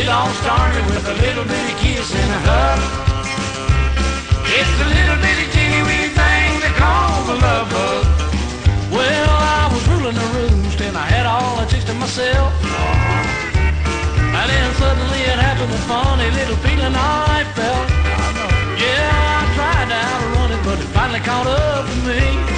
It all started with a little bitty kiss and a hug. It's a little bitty teeny weeny thing they call the love bug. Well, I was ruling the roost and I had all the chicks to myself. And then suddenly it happened, a funny little feeling I felt. Yeah, I tried to outrun it, but it finally caught up with me.